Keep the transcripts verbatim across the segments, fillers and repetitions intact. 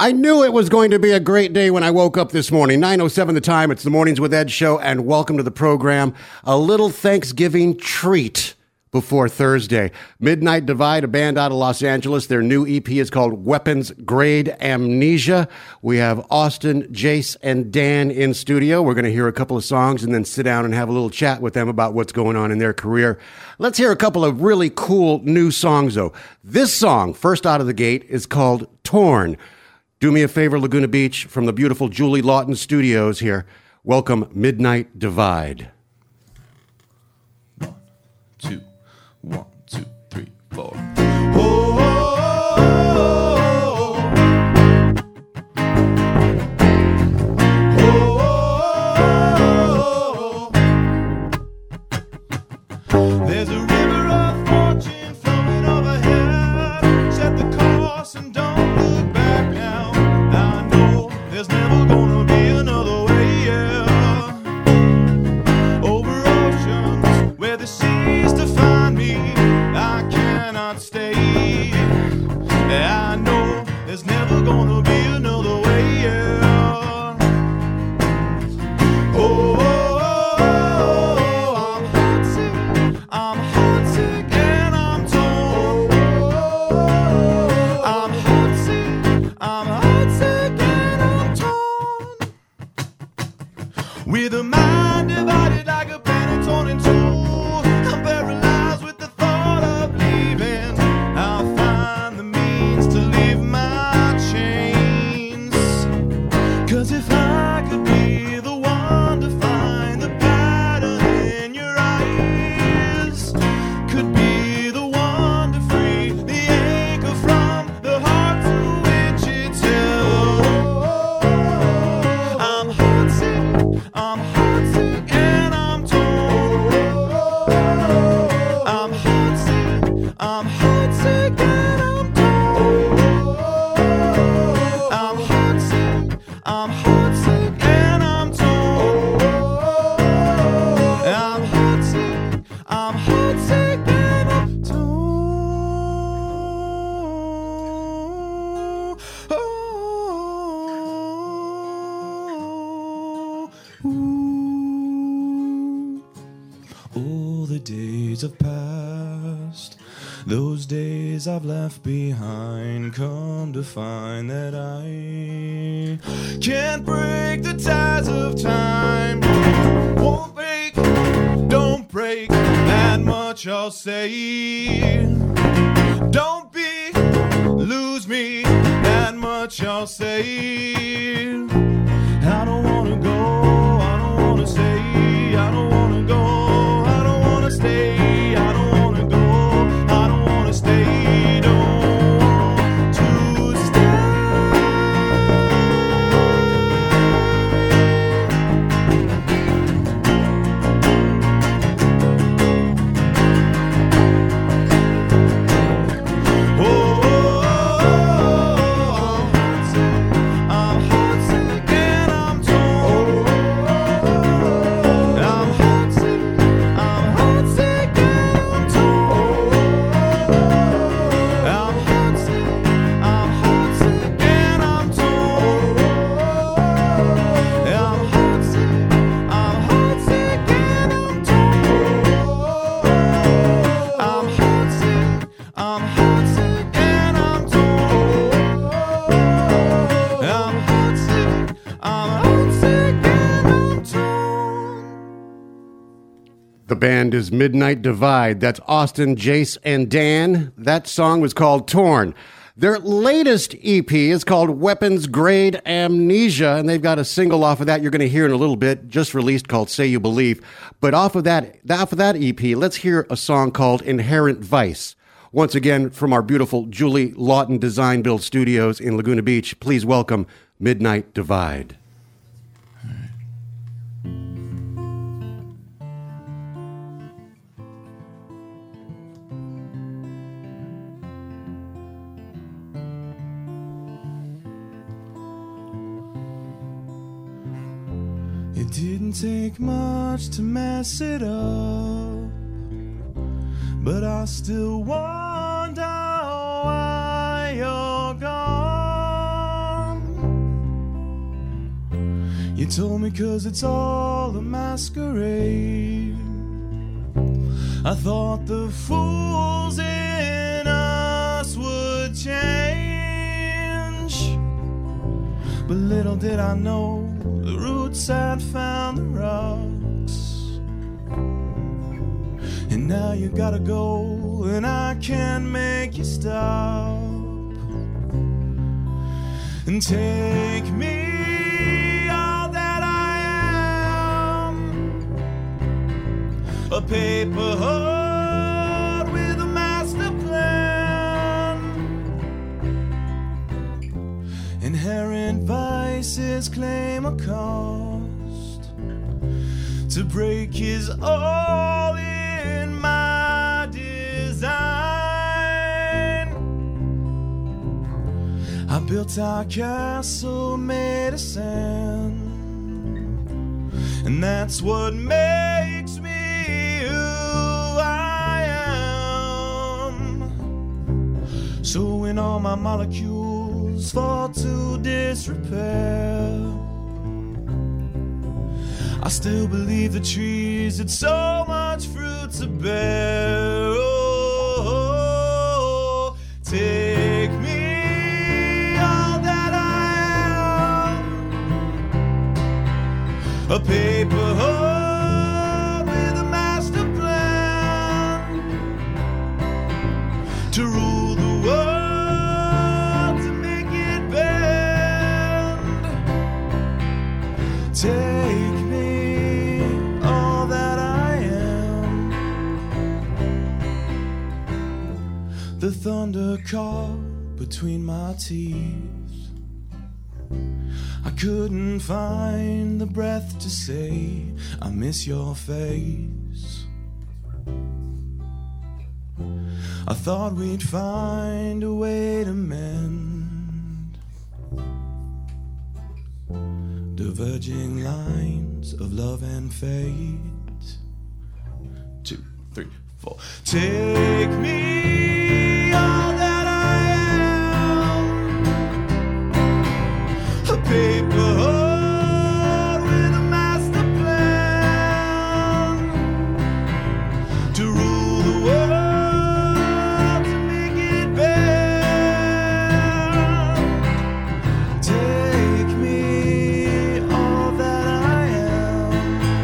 I knew it was going to be a great day when I woke up this morning. nine oh seven the time. It's the Mornings with Ed show, and welcome to the program. A little Thanksgiving treat before Thursday. Midnight Divide, a band out of Los Angeles. Their new E P is called Weapons Grade Amnesia. We have Austin, Jace, and Dan in studio. We're going to hear a couple of songs and then sit down and have a little chat with them about what's going on in their career. Let's hear a couple of really cool new songs, though. This song, first out of the gate, is called Torn. Do me a favor, Laguna Beach, from the beautiful Julie Lawton Studios here. Welcome, Midnight Divide. One, two, one, two, three, four. Oh, oh, oh, oh. There's a river of fortune flowing overhead. Set the course and don't look back now. I know there's never gonna be another way, yeah. Over oceans where the seas define me, I cannot stay. I know there's never gonna be another way, yeah. Oh, oh, oh, oh, I'm heartsick, I'm heartsick and I'm torn. I'm heartsick, I'm heartsick and I'm torn. With a mind divided like a planet torn in two, I'm paralyzed with the thought of leaving. I'll find the means to leave my chains. Cause if I could be the one to find the pattern in your eyes, could be the one to free the anchor from the heart to which it's held. I'm heartsick, I'm heartsick and I'm torn. I'm heartsick, I'm heartsick and I'm torn. I'm heartsick, I'm heartsick and I'm torn. I'm heartsick, I'm heartsick and I'm torn. Oh, ooh. All the days have passed, those days I've left behind. Come to find that I can't break the ties of time. Won't break, don't break, that much I'll say. Don't be, lose me, that much I'll say. I don't wanna go, I don't wanna stay, I don't wanna go, I don't wanna stay, I don't wanna go, I don't wanna stay, don't want to stay. Oh, oh, oh, oh, I'm heartsick and I'm torn. I'm heartsick, I'm heartsick and I'm torn. I'm heartsick, I'm heartsick and I'm torn. I'm heartsick, I'm heartsick and I'm torn. I'm heartsick, I'm heartsick and I'm torn. I'm heartsick, I'm heartsick and I'm torn. The band is Midnight Divide. That's Austin, Jace, and Dan. That song was called Torn. Their latest E P is called Weapons Grade Amnesia, and they've got a single off of that you're going to hear in a little bit, just released, called Say You Believe. But off of that, off of that E P, let's hear a song called Inherent Vice. Once again, from our beautiful Julie Lawton Design Build Studios in Laguna Beach, please welcome Midnight Divide. It didn't take much to mess it up, but I still wonder why you're gone. You told me 'cause it's all a masquerade. I thought the fools in us would change, but little did I know the roots had found the rocks. And now you gotta go, and I can't make you stop. And take me all that I am, a paper heart with a master plan. Inherent vices claim a cost. To break is all in my design. I built our castle made of sand, and that's what makes me who I am. So when all my molecules fall to disrepair, I still believe the trees had so much fruit to bear. Oh, take me all that I am, a paper heart with a master plan to rule the world, to make it bend. Take me all that I am. The thunder caught between my teeth. I couldn't find the breath to say I miss your face. I thought we'd find a way to mend diverging lines of love and fate. Two, three, four. Take me all that I am, a paper heart with a master plan to rule the world, to make it bear. Take me all that I am.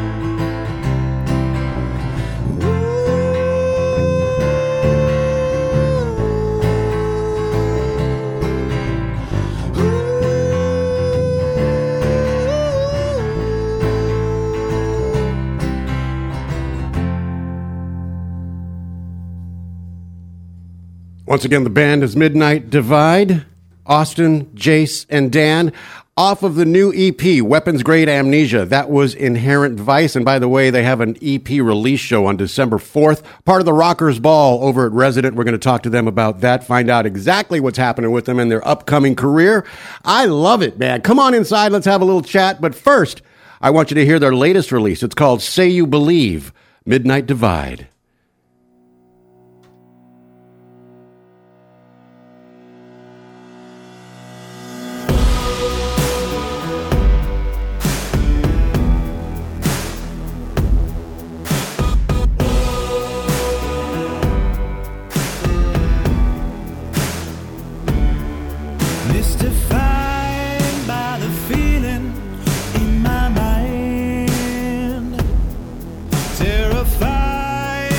Once again, the band is Midnight Divide. Austin, Jace, and Dan. Off of the new E P, Weapons Grade Amnesia. That was Inherent Vice. And by the way, they have an E P release show on December fourth. Part of the Rockers Ball over at Resident. We're going to talk to them about that, find out exactly what's happening with them in their upcoming career. I love it, man. Come on inside. Let's have a little chat. But first, I want you to hear their latest release. It's called Say You Believe, Midnight Divide. Mystified by the feeling in my mind, terrified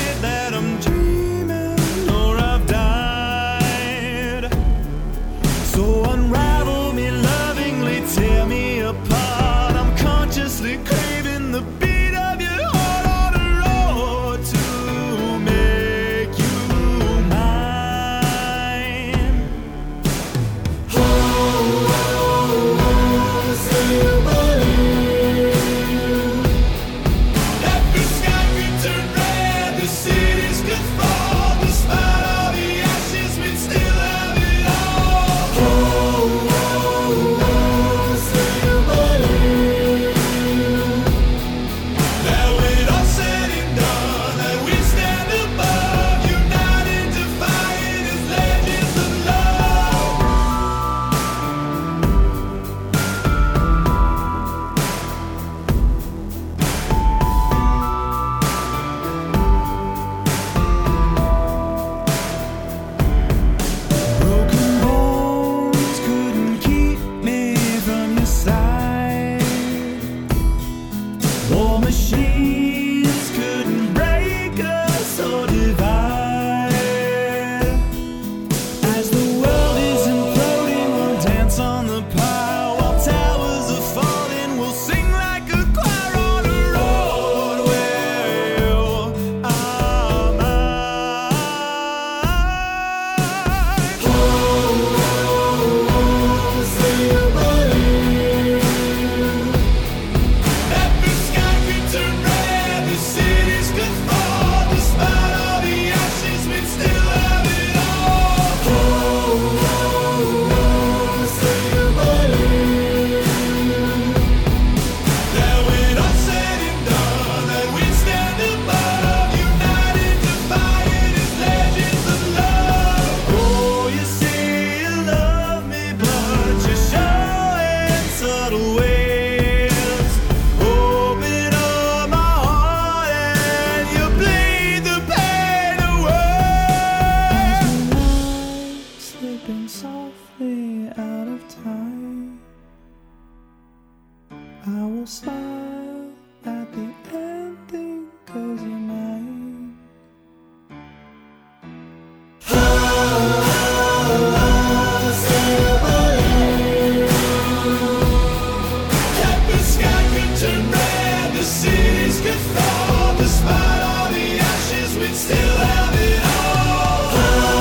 smile at the ending, 'cause you're mine. The sky could turn red, the cities could fall. Despite all the ashes, we'd still have it all.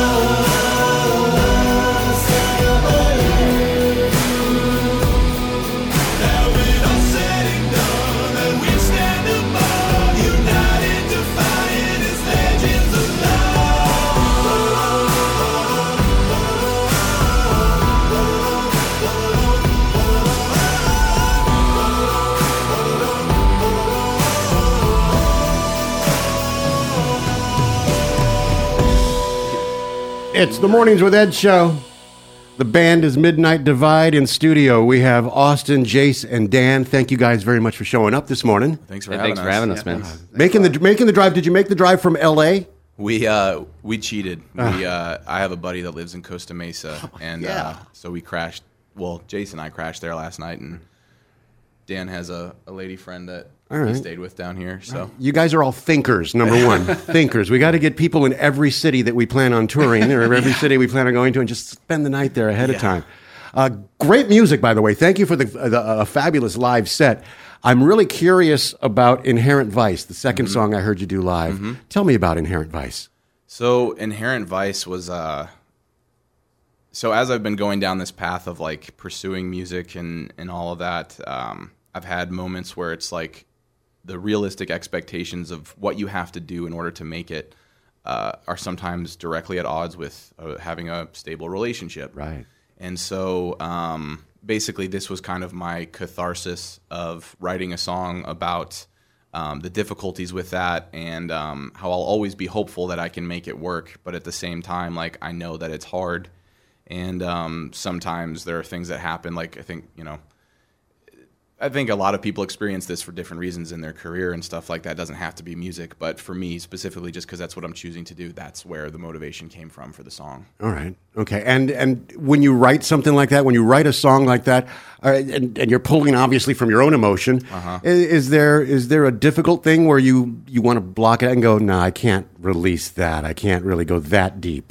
Now when all said and done, that we'd stand above, united, defiant as legends of It's the Mornings with Ed show. The band is Midnight Divide in studio. We have Austin, Jace, and Dan. Thank you guys very much for showing up this morning. Thanks for Hey, having thanks us. for having us, man. Making the making the drive. Did you make the drive from L A? We uh we cheated. We uh I have a buddy that lives in Costa Mesa, and yeah. uh, so we crashed. Well, Jason and I crashed there last night, and Dan has a, a lady friend that All right. he stayed with down here. So You guys are all thinkers. Number one, thinkers. We got to get people in every city that we plan on touring, or every city we plan on going to, and just spend the night there ahead of Yeah. time. Uh, great music, by the way. Thank you for the, the uh, fabulous live set. I'm really curious about Inherent Vice, the 2nd Mm-hmm. song I heard you do live. Tell me about Inherent Vice. So Inherent Vice was uh so as I've been going down this path of like pursuing music and and all of that, um I've had moments where it's like the realistic expectations of what you have to do in order to make it uh, are sometimes directly at odds with uh, having a stable relationship. Right. And so um, basically this was kind of my catharsis of writing a song about um, the difficulties with that, and um, how I'll always be hopeful that I can make it work, but at the same time, like, I know that it's hard, and um, sometimes there are things that happen, like I think, you know, I think a lot of people experience this for different reasons in their career and stuff like that. It doesn't have to be music, but for me specifically, just because that's what I'm choosing to do, that's where the motivation came from for the song. All right. Okay. And and when you write something like that, when you write a song like that, uh, and, and you're pulling obviously from your own emotion, Uh-huh. is, is there is there a difficult thing where you, you want to block it out and go, no, I can't release that. I can't really go that deep.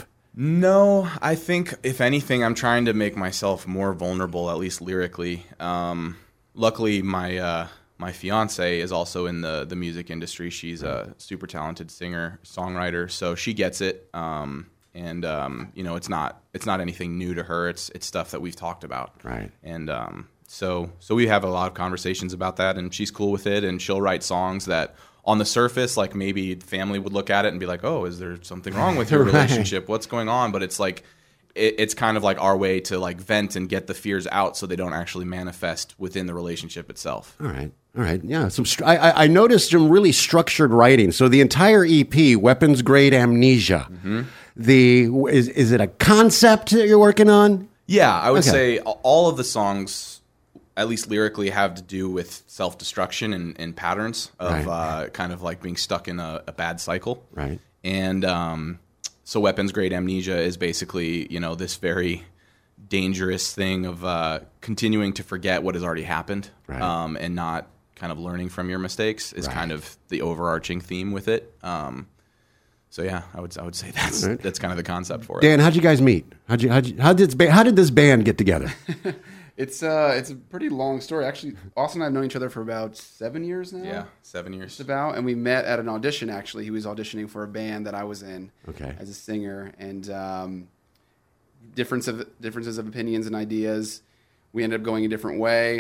No, I think if anything, I'm trying to make myself more vulnerable, at least lyrically. Um, luckily, my uh, my fiance is also in the the music industry. She's a super talented singer songwriter, so she gets it. Um, and um, you know, it's not it's not anything new to her. It's it's stuff that we've talked about. Right. And um, so so we have a lot of conversations about that, and she's cool with it. And she'll write songs that, on the surface, like maybe family would look at it and be like, "Oh, is there something wrong with your Right. relationship? What's going on?" But it's like, it, it's kind of like our way to like vent and get the fears out, so they don't actually manifest within the relationship itself. All right. All right. Yeah. Some. Stru- I, I I noticed some really structured writing. So the entire E P, Weapons Grade Amnesia. Mm-hmm. The is is it a concept that you're working on? Yeah, I would Okay. say all of the songs, at least lyrically, have to do with self-destruction and, and patterns of Right. uh, kind of like being stuck in a, a bad cycle. Right. And um, so Weapons Grade Amnesia is basically, you know, this very dangerous thing of uh, continuing to forget what has already happened, Right. um, and not kind of learning from your mistakes is Right. kind of the overarching theme with it. Um, so yeah, I would I would say that's Right. that's kind of the concept for it. Dan, how'd you guys meet? How'd you, how'd you, how did this ba- how did this band get together? It's uh, it's a pretty long story. Actually, Austin and I have known each other for about seven years now. Yeah, seven years. Just about, and we met at an audition. Actually, he was auditioning for a band that I was in Okay. as a singer, and um, difference of differences of opinions and ideas. We ended up going a different way,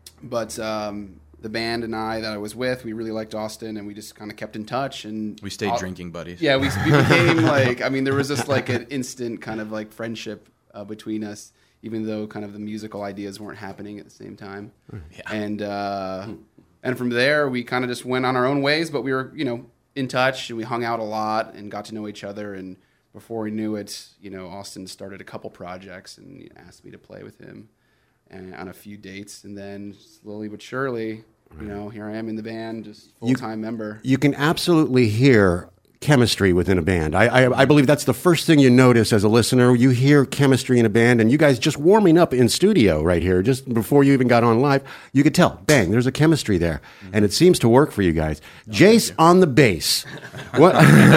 but um, the band and I that I was with, we really liked Austin, and we just kind of kept in touch. And We stayed Au- drinking buddies. Yeah, we, we became like, I mean, there was just like an instant kind of like friendship uh, between us, even though kind of the musical ideas weren't happening at the same time. Yeah. And uh, and from there, we kind of just went on our own ways, but we were, you know, in touch, and we hung out a lot and got to know each other. And before we knew it, you know, Austin started a couple projects and you know, asked me to play with him and, on a few dates. And then slowly but surely, you know, here I am in the band, just full-time member. You can absolutely hear chemistry within a band. I, I, I believe that's the first thing you notice as a listener. You hear chemistry in a band, and you guys just warming up in studio right here, just before you even got on live, you could tell, bang, there's a chemistry there. Mm-hmm. And it seems to work for you guys. Oh, Jace on the bass. What?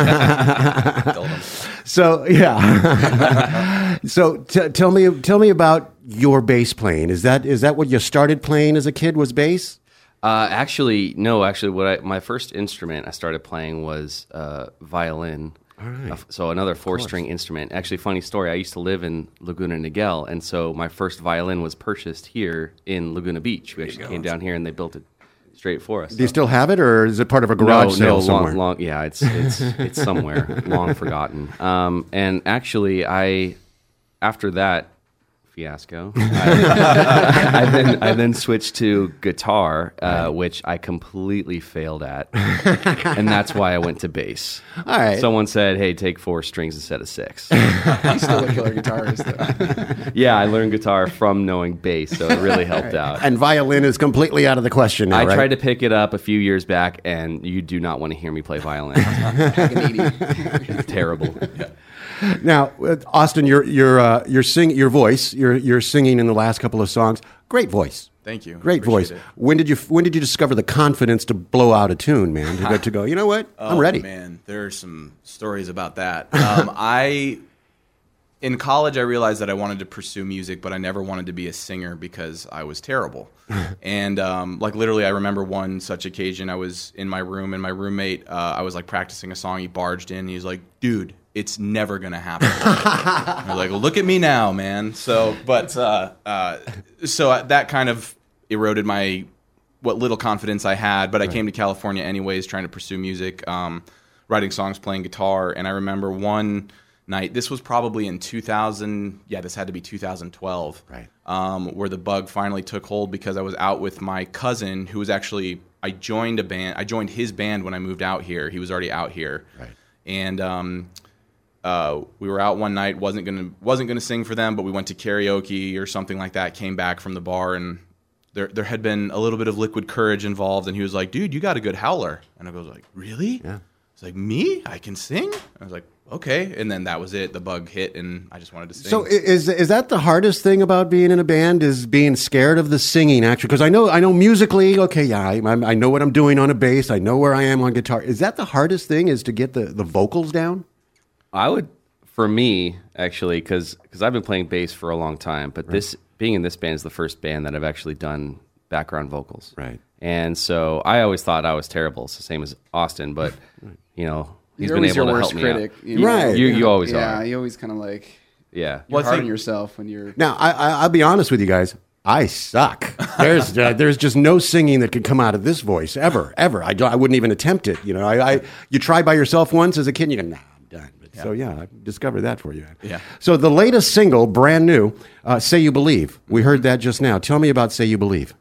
So, yeah. So t- tell me tell me about your bass playing. Is that is that what you started playing as a kid, was bass? Uh, actually, no. Actually, what I, my first instrument I started playing was uh, violin. All right. Uh, so another four-string instrument. Actually, funny story. I used to live in Laguna Niguel, and so my first violin was purchased here in Laguna Beach. We actually came down here, and they built it straight for us. Do you still have it, or is it part of a garage no, sale no, somewhere? Long, long, yeah, it's it's it's somewhere, long forgotten. Um, and actually, I after that fiasco, I, I then I then switched to guitar, uh, which I completely failed at, and that's why I went to bass. All right. Someone said, "Hey, take four strings instead of six." He's still a killer guitarist, though. Yeah, I learned guitar from knowing bass, so it really helped out. And violin is completely out of the question now, I right? tried to pick it up a few years back, and you do not want to hear me play violin. It's terrible. Yeah. Now, uh, Austin, your your uh, your sing your voice, your your singing in the last couple of songs, great voice. Thank you. Great Appreciate voice. it. When did you when did you discover the confidence to blow out a tune, man? To go, to go you know what? I'm Oh, ready. Man, there are some stories about that. Um, I, in college, I realized that I wanted to pursue music, but I never wanted to be a singer because I was terrible. And um, like literally, I remember one such occasion. I was in my room, and my roommate, uh, I was like practicing a song. He barged in. And he was like, "Dude, it's never gonna happen." I was like, well, "Look at me now, man." So, but uh, uh, so that kind of eroded my what little confidence I had. But I came to California anyways, trying to pursue music, um, writing songs, playing guitar. And I remember one night, this was probably in two thousand. Yeah, this had to be two thousand twelve. Right. Um, where the bug finally took hold because I was out with my cousin, who was actually I joined a band. I joined his band when I moved out here. He was already out here. Right. And um, uh, we were out one night. wasn't gonna wasn't gonna sing for them, but we went to karaoke or something like that. Came back from the bar, and there there had been a little bit of Liquid Courage involved. And he was like, "Dude, you got a good howler." And I was like, "Really?" Yeah. It's like, "Me? I can sing?" I was like, "Okay." And then that was it. The bug hit, and I just wanted to sing. So i- is is that the hardest thing about being in a band, is being scared of the singing? Actually, because I know I know musically, okay, yeah, I, I'm- I know what I'm doing on a bass. I know where I am on guitar. Is that the hardest thing? Is to get the, the vocals down? I would, for me, actually, because I've been playing bass for a long time, but this being in this band is the first band that I've actually done background vocals. Right. And so I always thought I was terrible. It's the same as Austin, but you know he's You're been always able your to worst help critic. me out. you know? Right. You you always Yeah, are. you always kind of like Yeah. you're Well, I hard on think- yourself when you're. Now, I, I, I'll be honest with you guys. I suck. There's uh, there's just no singing that can come out of this voice ever, ever. I, don't, I wouldn't even attempt it. You know, I, I you try by yourself once as a kid, and you go, nah, I'm done. But, So yeah, I discovered that for you. Yeah. So the latest single, brand new, uh, "Say You Believe." We heard that just now. Tell me about "Say You Believe."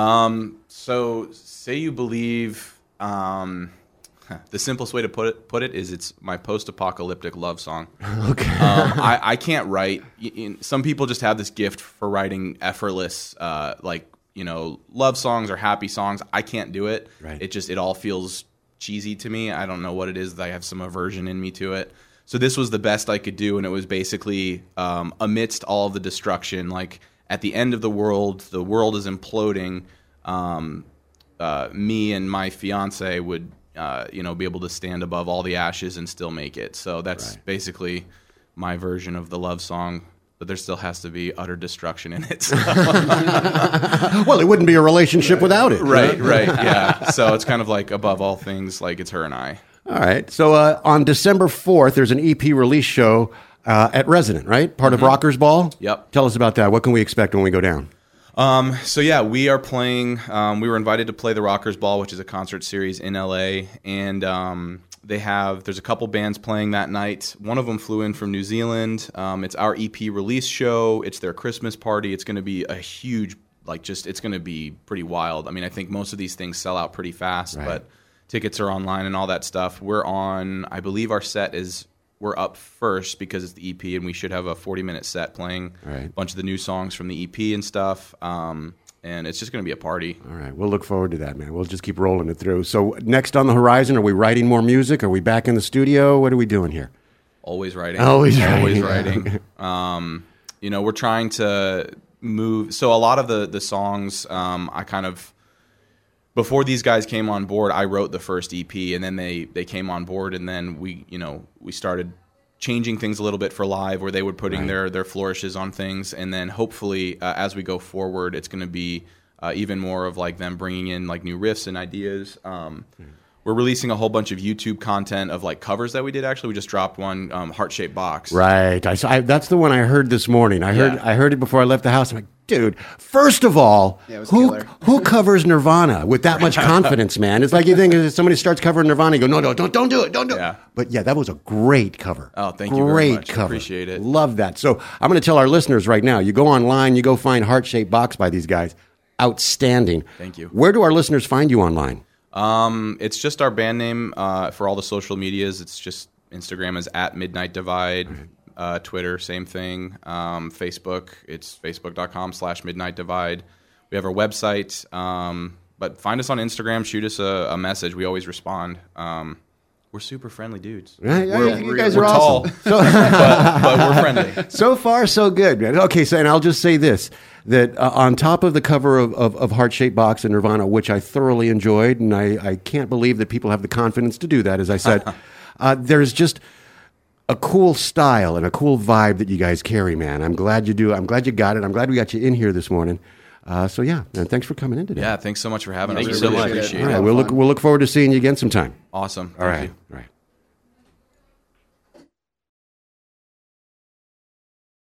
Um, so Say You Believe, um, the simplest way to put it, put it is it's my post-apocalyptic love song. Okay. um, I, I can't write. Y- y- Some people just have this gift for writing effortless, uh, like, you know, love songs or happy songs. I can't do it. Right. It just, it all feels cheesy to me. I don't know what it is. I have some aversion in me to it. So this was the best I could do, and it was basically um, amidst all of the destruction, like at the end of the world, the world is imploding. Um, uh, me and my fiance would, uh, you know, be able to stand above all the ashes and still make it. So that's Right. basically my version of the love song. But there still has to be utter destruction in it. So. Well, it wouldn't be a relationship without it. right, right, yeah. So it's kind of like above all things, like it's her and I. All right. So uh, on December fourth, there's an E P release show uh, at Resident, right? Part of Rockers Ball? Yep. Tell us about that. What can we expect when we go down? Um, so yeah, we are playing. Um, we were invited to play the Rockers Ball, which is a concert series in L A, and um, they have. There's a couple bands playing that night. One of them flew in from New Zealand. Um, it's our E P release show. It's their Christmas party. It's going to be a huge, like, just it's going to be pretty wild. I mean, I think most of these things sell out pretty fast, Right. but tickets are online and all that stuff. We're on. I believe our set is. We're up first because it's the E P, and we should have a forty-minute set playing Right. a bunch of the new songs from the E P and stuff. Um, and it's just going to be a party. All right, we'll look forward to that, man. We'll just keep rolling it through. So next on the horizon, are we writing more music? Are we back in the studio? What are we doing here? Always writing. Always Always writing. writing. um, you know, we're trying to move. So a lot of the the songs, um, I kind of before these guys came on board, I wrote the first E P, and then they they came on board, and then we you know we started changing things a little bit for live, where they were putting Right. their their flourishes on things, and then hopefully uh, as we go forward, it's going to be uh, even more of like them bringing in like new riffs and ideas. Um, We're releasing a whole bunch of YouTube content of like covers that we did. Actually, we just dropped one, um, Heart Shaped Box. Right. I, I, that's the one I heard this morning. I heard Yeah. I heard it before I left the house. I'm like, dude, first of all, Yeah, it was who killer. who covers Nirvana with that much confidence, man? It's like you think if somebody starts covering Nirvana, you go, no, no, don't don't do it, don't do it. Yeah. But yeah, that was a great cover. Oh, thank you very Great much. cover. Appreciate it. Love that. So I'm going to tell our listeners right now. You go online, you go find Heart Shaped Box by these guys. Outstanding. Thank you. Where do our listeners find you online? Um, it's just our band name uh, for all the social medias. It's just Instagram is at Midnight Divide. Uh, Twitter, same thing. Um, Facebook, it's facebook.com slash Midnight Divide. We have our website. Um, but find us on Instagram. Shoot us a, a message. We always respond. Um, we're super friendly dudes. Yeah, yeah, we're, you we're- guys we're are tall, awesome. So, but, but we're friendly. so far, so good, man. Okay, so and I'll just say this: that uh, on top of the cover of, of, of Heart Shaped Box and Nirvana, which I thoroughly enjoyed, and I, I can't believe that people have the confidence to do that, as I said, uh, there's just a cool style and a cool vibe that you guys carry, man. I'm glad you do. I'm glad you got it. I'm glad we got you in here this morning. Uh, so yeah, and thanks for coming in today. Yeah, thanks so much for having Thank us. you We so really much. appreciate All it. right, we'll look we'll look forward to seeing you again sometime. Awesome. All Thank right, you. all right.